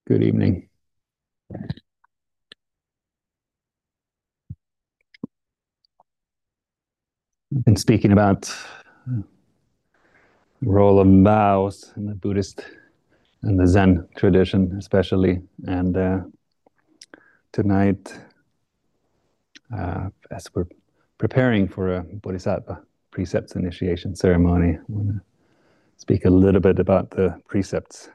Good evening. I've been speaking about the role of vows in the Buddhist and the Zen tradition, especially. And tonight, as we're preparing for a Bodhisattva precepts initiation ceremony, I want to speak a little bit about the precepts.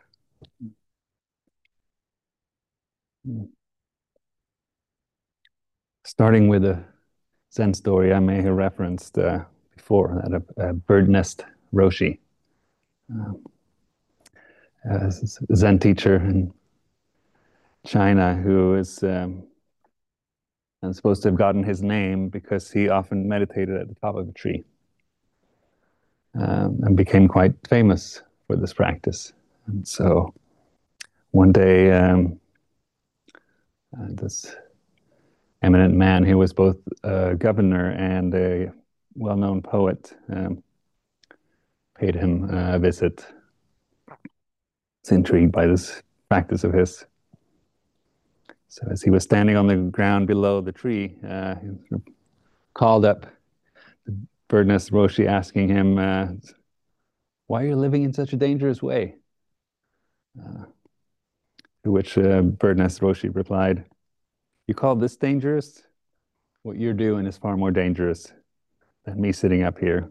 Starting with a Zen story I may have referenced before, that a bird nest Roshi, a Zen teacher in China who is supposed to have gotten his name because he often meditated at the top of a tree and became quite famous for this practice. And so one day, this eminent man who was both a governor and a well-known poet paid him a visit. He's intrigued by this practice of his. So as he was standing on the ground below the tree, he called up the bird nest Roshi, asking him, why are you living in such a dangerous way? To which bird nest Roshi replied, you call this dangerous? What you're doing is far more dangerous than me sitting up here.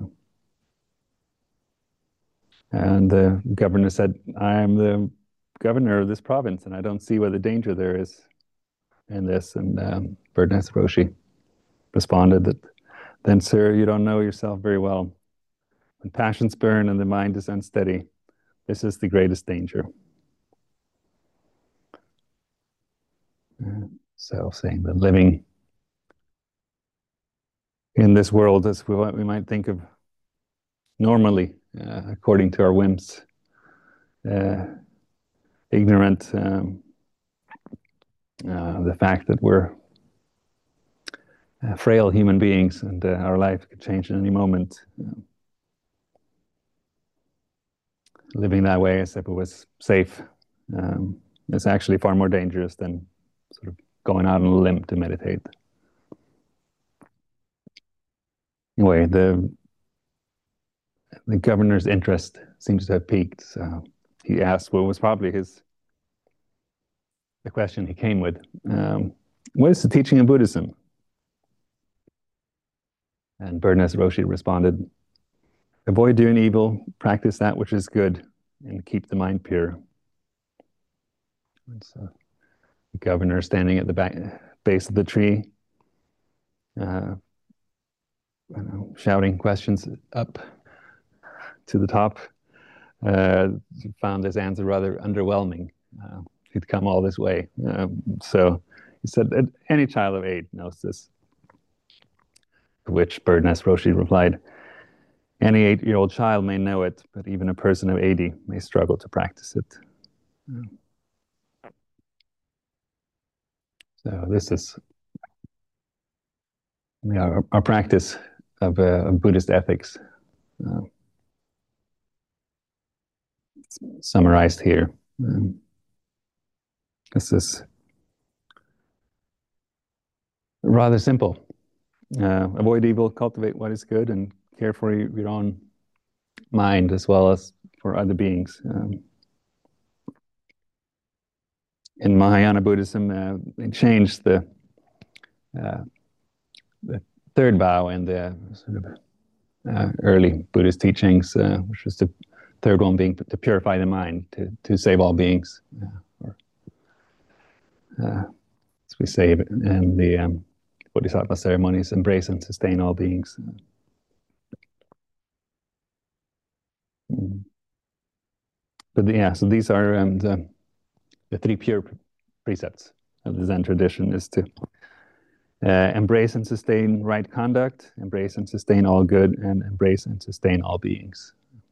And the governor said, I am the governor of this province, and I don't see what the danger there is in this. And bird nest Roshi responded that, then, sir, you don't know yourself very well. When passions burn and the mind is unsteady, this is the greatest danger. So saying that living in this world as we might think of normally, according to our whims, ignorant, the fact that we're frail human beings and our life could change at any moment. Living that way as if it was safe is actually far more dangerous than sort of going out on a limb to meditate. Anyway, the governor's interest seems to have peaked. So he asked what was probably the question he came with. What is the teaching of Buddhism? And bird nest Roshi responded, avoid doing evil, practice that which is good, and keep the mind pure. And so the governor standing at the base of the tree, shouting questions up to the top, found his answer rather underwhelming. He'd come all this way. So he said, any child of 8 knows this. To which bird nest Roshi replied, any 8-year-old child may know it, but even a person of 80 may struggle to practice it. So this is our practice of Buddhist ethics, summarized here. This is rather simple. Avoid evil, cultivate what is good, and care for your own mind as well as for other beings. In Mahayana Buddhism, they changed the third vow in the sort of early Buddhist teachings, which was the third one being to purify the mind, to save all beings. As we say in the Bodhisattva ceremonies, embrace and sustain all beings. But yeah, so these are the 3 pure precepts of the Zen tradition, is to embrace and sustain right conduct, embrace and sustain all good, and embrace and sustain all beings.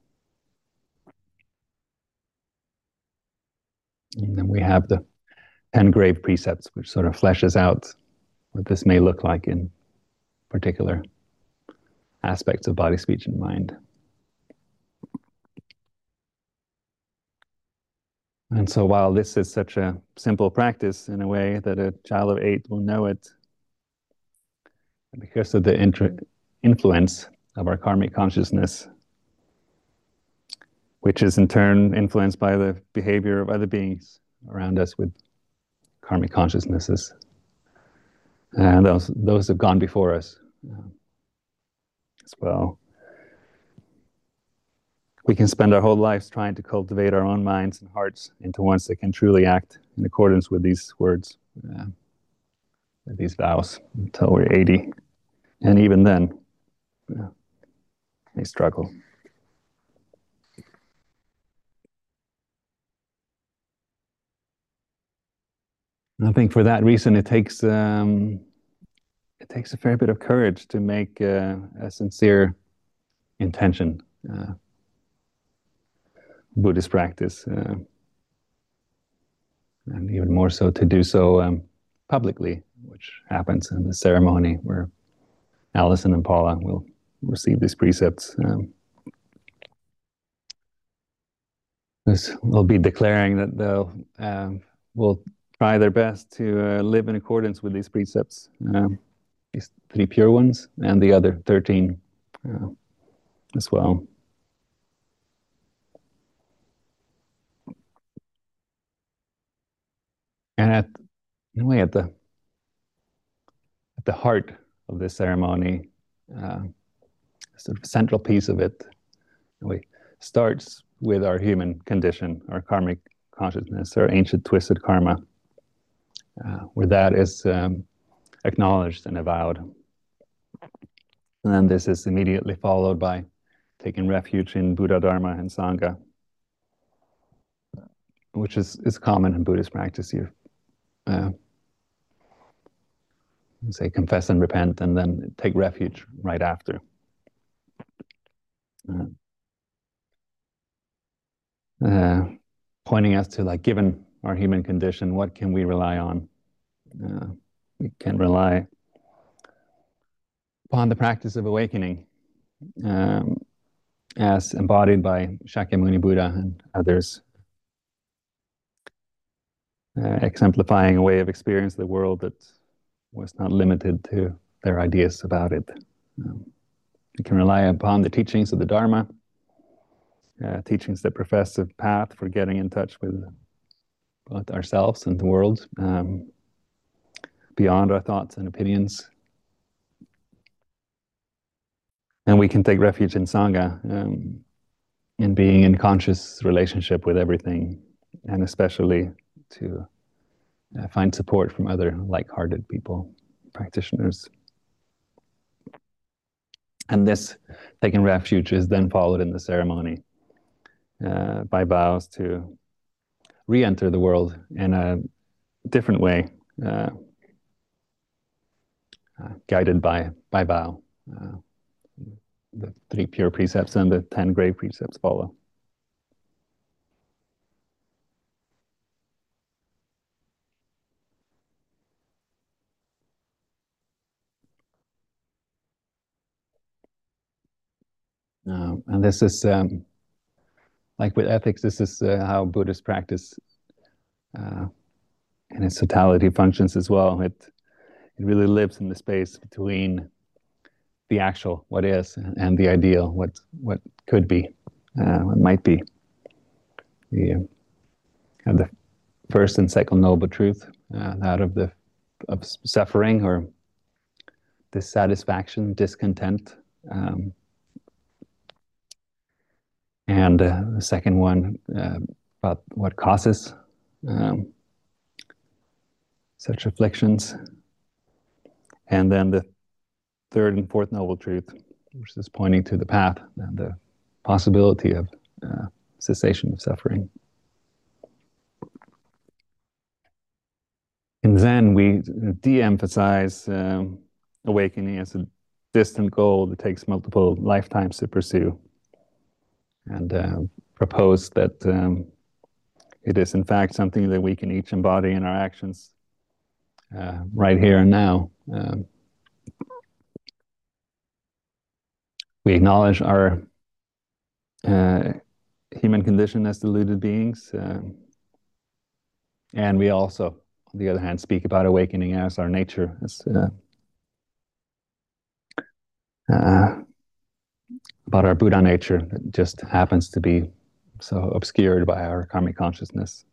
And then we have the 10 grave precepts, which sort of fleshes out what this may look like in particular aspects of body, speech, and mind. And so while this is such a simple practice in a way that a child of 8 will know it, because of the influence of our karmic consciousness, which is in turn influenced by the behavior of other beings around us with karmic consciousnesses. And those have gone before us as well. We can spend our whole lives trying to cultivate our own minds and hearts into ones that can truly act in accordance with these words, with these vows, until we're 80. And even then, they struggle. I think for that reason, it takes a fair bit of courage to make a sincere intention Buddhist practice, and even more so to do so publicly, which happens in the ceremony where Allison and Paula will receive these precepts. They'll be declaring that they'll will try their best to live in accordance with these precepts, these 3 pure ones, and the other 13 as well. And in a way, at the heart of this ceremony, sort of central piece of it, starts with our human condition, our karmic consciousness, our ancient twisted karma, where that is acknowledged and avowed. And then this is immediately followed by taking refuge in Buddha, Dharma, and Sangha, which is common in Buddhist practice. You say confess and repent, and then take refuge right after. Pointing us to, like, given our human condition, what can we rely on? We can rely upon the practice of awakening, as embodied by Shakyamuni Buddha and others, exemplifying a way of experience of the world that was not limited to their ideas about it. We can rely upon the teachings of the Dharma, teachings that profess a path for getting in touch with both ourselves and the world, beyond our thoughts and opinions. And we can take refuge in Sangha, in being in conscious relationship with everything, and especially to find support from other like-hearted people, practitioners. And this taking refuge is then followed in the ceremony by vows to re-enter the world in a different way, guided by vow. The 3 pure precepts and the 10 grave precepts follow. And this is, like with ethics, this is how Buddhist practice in its totality functions as well. It really lives in the space between the actual, what is, and the ideal, what could be, what might be. The first and second noble truth, that of suffering or dissatisfaction, discontent, and the second one about what causes such afflictions, and then the third and fourth noble truth, which is pointing to the path and the possibility of cessation of suffering. In Zen, we de-emphasize awakening as a distant goal that takes multiple lifetimes to pursue, and propose that it is in fact something that we can each embody in our actions right here and now. We acknowledge our human condition as deluded beings, And we also, on the other hand, speak about awakening as our nature, as about our Buddha nature that just happens to be so obscured by our karmic consciousness.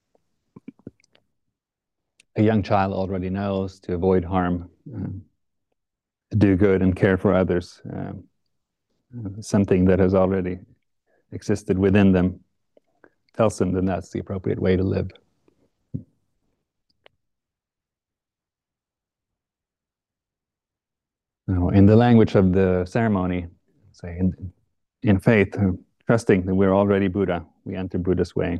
A young child already knows to avoid harm, to do good and care for others, something that has already existed within them tells them that that's the appropriate way to live. Now, in the language of the ceremony, say in faith, trusting that we're already Buddha, we enter Buddha's way.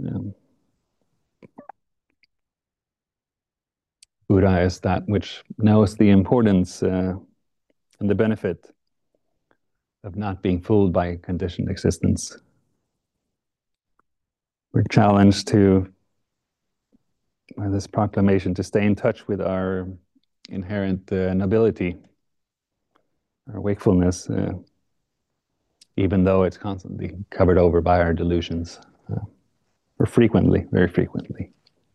Buddha is that which knows the importance and the benefit of not being fooled by conditioned existence. We're challenged to, by this proclamation, to stay in touch with our inherent nobility, our wakefulness, even though it's constantly covered over by our delusions, or frequently, very frequently.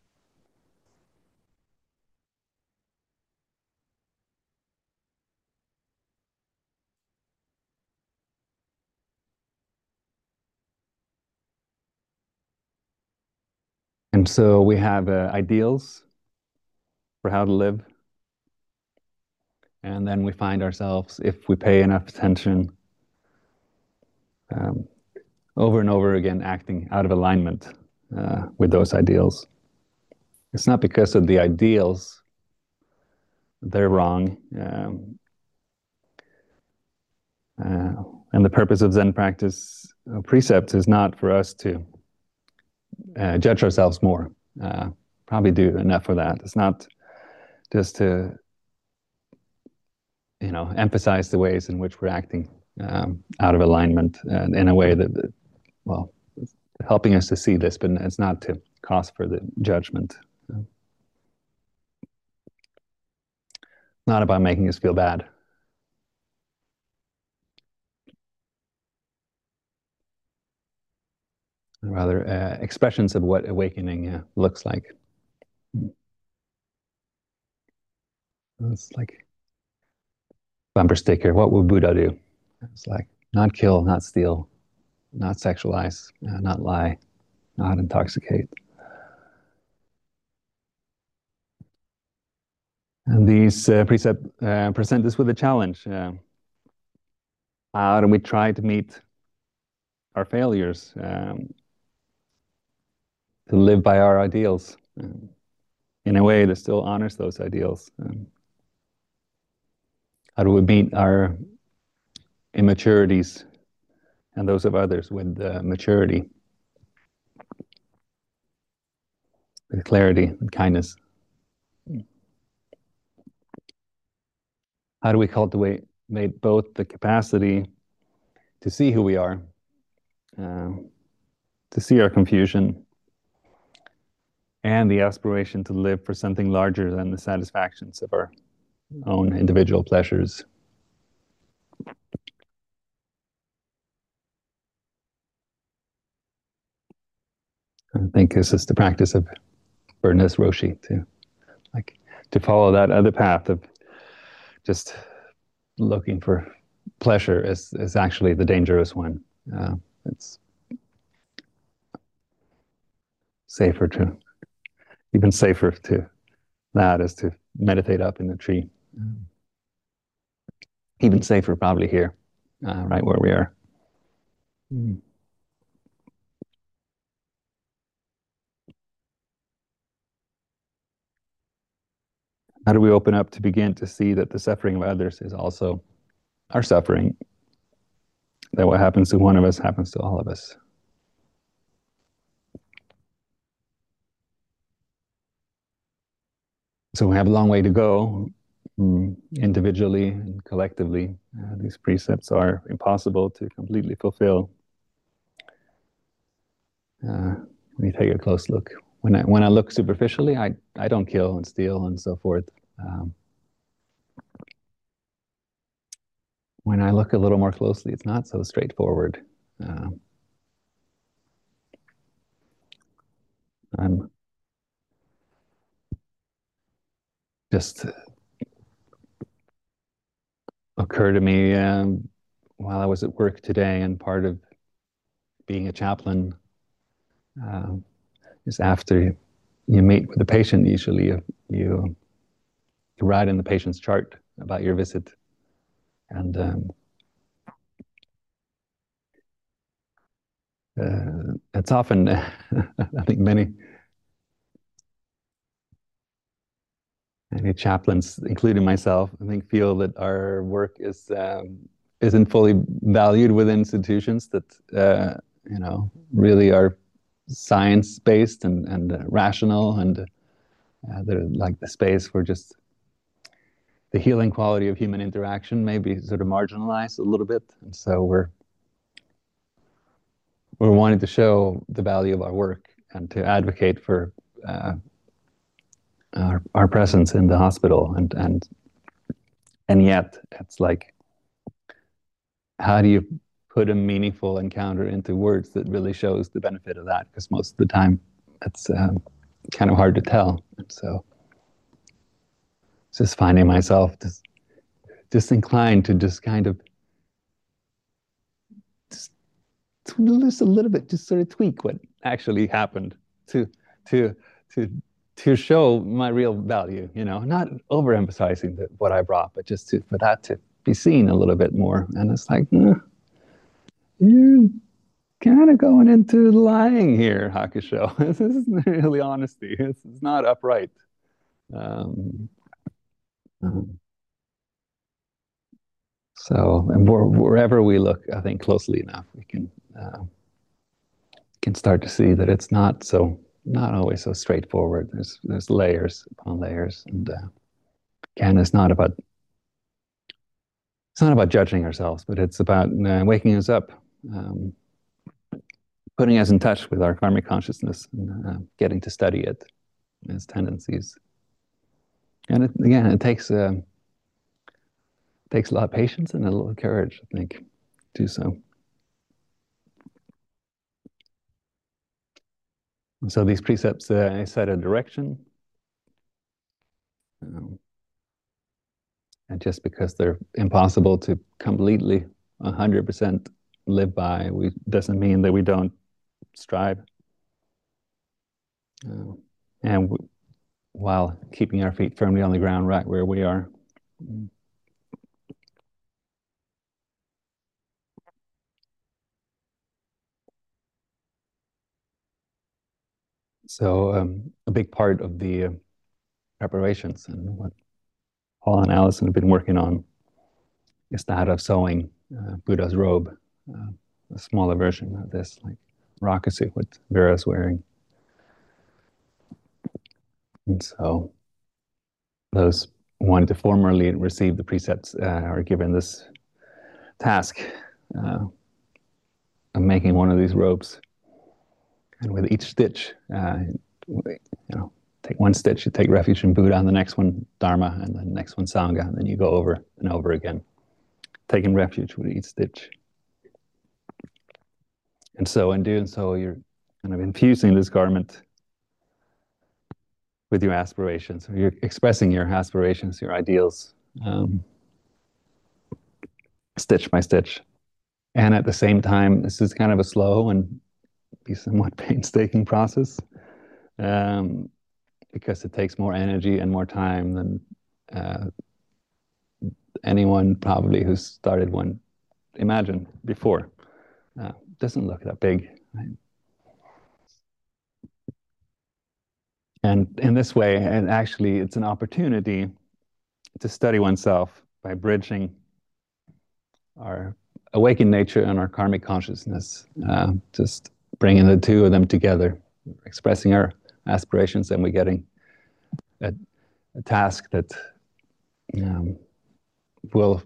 And so we have ideals for how to live. And then we find ourselves, if we pay enough attention, over and over again acting out of alignment with those ideals. It's not because of the ideals they're wrong. And the purpose of Zen practice precepts is not for us to judge ourselves more. Probably do enough for that. It's not just to, emphasize the ways in which we're acting out of alignment in a way that, well, helping us to see this, but it's not to cause further judgment. Not about making us feel bad. Rather, expressions of what awakening looks like. It's like bumper sticker. What would Buddha do? It's like not kill, not steal, not sexualize, not lie, not intoxicate. And these precepts present us with a challenge. How do we try to meet our failures, to live by our ideals in a way that still honors those ideals? How do we meet our immaturities and those of others with maturity, with clarity and kindness? How do we cultivate both the capacity to see who we are, to see our confusion, and the aspiration to live for something larger than the satisfactions of our own individual pleasures? I think this is the practice of Bernice Roshi, to follow that other path of just looking for pleasure is actually the dangerous one. It's even safer to that is to meditate up in the tree. Even safer probably here, right where we are. How do we open up to begin to see that the suffering of others is also our suffering? That what happens to one of us happens to all of us. So we have a long way to go, individually and collectively. These precepts are impossible to completely fulfill. When you take a close look. When I look superficially, I don't kill and steal and so forth. When I look a little more closely, it's not so straightforward. I'm just occurred to me while I was at work today, and part of being a chaplain is after you meet with the patient, usually you write in the patient's chart about your visit. And it's often, I think many chaplains, including myself, I think feel that our work isn't fully valued within institutions that really are science-based and rational, and they're like the space where just the healing quality of human interaction may be sort of marginalized a little bit. And so we're wanting to show the value of our work and to advocate for our presence in the hospital, and yet it's like, how do you put a meaningful encounter into words that really shows the benefit of that? Because most of the time it's kind of hard to tell. And so just finding myself just inclined to just kind of just a little bit, just sort of tweak what actually happened to show my real value, not overemphasizing what I brought, but just for that to be seen a little bit more. And it's like, you're kind of going into lying here, Hakusho. This isn't really honesty. It's not upright. So, and wherever we look, I think closely enough, we can start to see that it's not always so straightforward. There's layers upon layers, and again, it's not about judging ourselves, but it's about waking us up, putting us in touch with our karmic consciousness, and getting to study it, its tendencies. And it takes a lot of patience and a little courage, I think, to do so. So these precepts set a direction, and just because they're impossible to completely 100% live by, doesn't mean that we don't strive, and while keeping our feet firmly on the ground right where we are. So a big part of the preparations and what Paul and Allison have been working on is that of sewing Buddha's robe, a smaller version of this, like Rakusu, what Vera's wearing. And so those wanting to formally receive the precepts are given this task of making one of these robes. And with each stitch, take one stitch, you take refuge in Buddha, and the next one Dharma, and the next one Sangha, and then you go over and over again, taking refuge with each stitch. And so in doing so, you're kind of infusing this garment with your aspirations, or you're expressing your aspirations, your ideals, stitch by stitch. And at the same time, this is kind of a slow and be somewhat painstaking process, because it takes more energy and more time than anyone probably who's started one imagined before. Doesn't look that big, right? And in this way, and actually it's an opportunity to study oneself by bridging our awakened nature and our karmic consciousness, just bringing the two of them together, expressing our aspirations, and we're getting a task that will,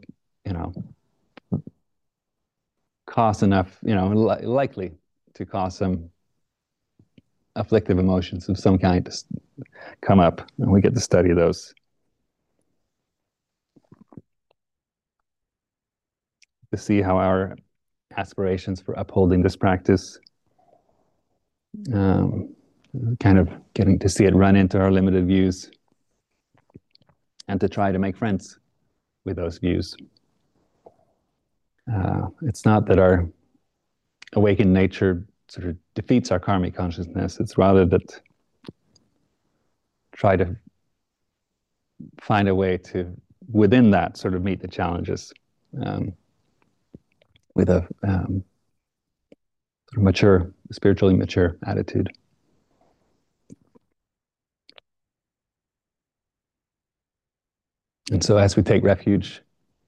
cause enough, likely to cause some afflictive emotions of some kind to come up, and we get to study those. To see how our aspirations for upholding this practice, kind of getting to see it run into our limited views. and to try to make friends with those views. It's not that our awakened nature sort of defeats our karmic consciousness. It's rather that try to find a way to, within that, sort of meet the challenges with a sort of mature, spiritually mature attitude. And so as we take refuge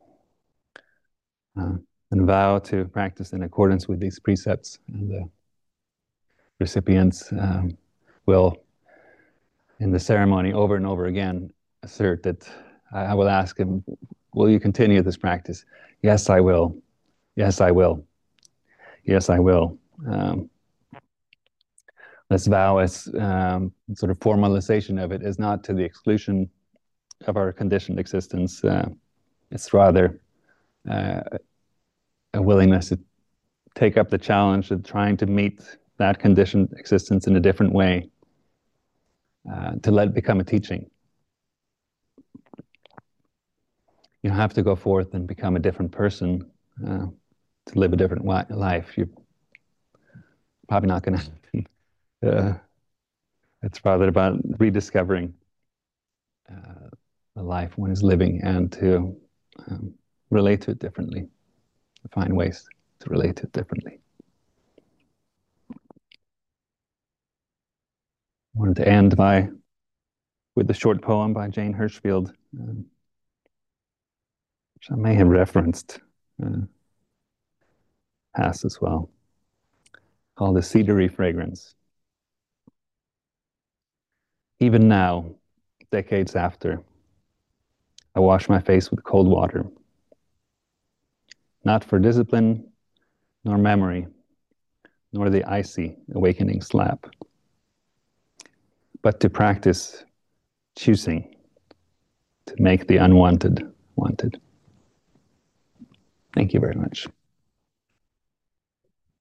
and vow to practice in accordance with these precepts, and the recipients will, in the ceremony over and over again, assert that I will ask him, will you continue this practice? Yes, I will. Yes, I will. Yes, I will. This vow as sort of formalization of it is not to the exclusion of our conditioned existence. It's rather a willingness to take up the challenge of trying to meet that conditioned existence in a different way, to let it become a teaching. You don't have to go forth and become a different person to live a different life. You're probably not going to happen. It's rather about rediscovering the life one is living and to relate to it differently, to find ways to relate to it differently. I wanted to end with a short poem by Jane Hirschfield, which I may have referenced past as well, called The Cedary Fragrance. Even now, decades after, I wash my face with cold water, not for discipline, nor memory, nor the icy awakening slap, but to practice choosing to make the unwanted wanted. Thank you very much.